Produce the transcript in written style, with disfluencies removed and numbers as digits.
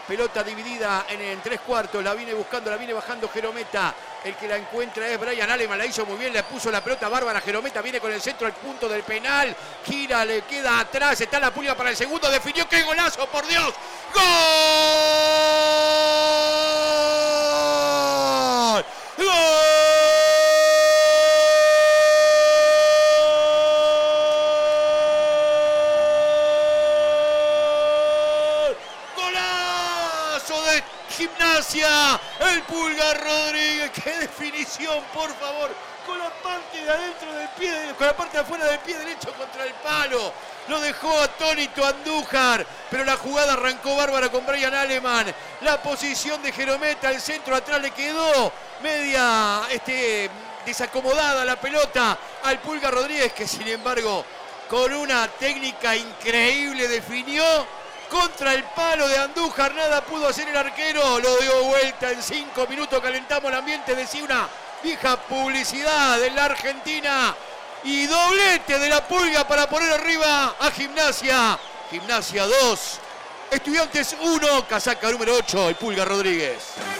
Pelota dividida en 3/4. La viene buscando, la viene bajando Jerometa. El que la encuentra es Brian Aleman. La hizo muy bien, le puso la pelota bárbara. Jerometa viene con el centro al punto del penal. Gira, le queda atrás. Está la Pulga para el segundo. Definió. ¡Qué golazo, por Dios! ¡Gol! ¡Gol! De Gimnasia, el Pulga Rodríguez. ¡Qué definición, por favor! Con la parte de adentro del pie, con la parte de afuera del pie derecho contra el palo. Lo dejó atónito Andújar, pero la jugada arrancó bárbara con Brian Aleman. La posición de Jerometa, el centro atrás le quedó media desacomodada la pelota al Pulga Rodríguez, que sin embargo con una técnica increíble definió. Contra el palo de Andújar, nada pudo hacer el arquero, lo dio vuelta en 5 minutos, calentamos el ambiente, decía una vieja publicidad de la Argentina. Y doblete de la Pulga para poner arriba a Gimnasia. Gimnasia 2, Estudiantes 1, casaca número 8, el Pulga Rodríguez.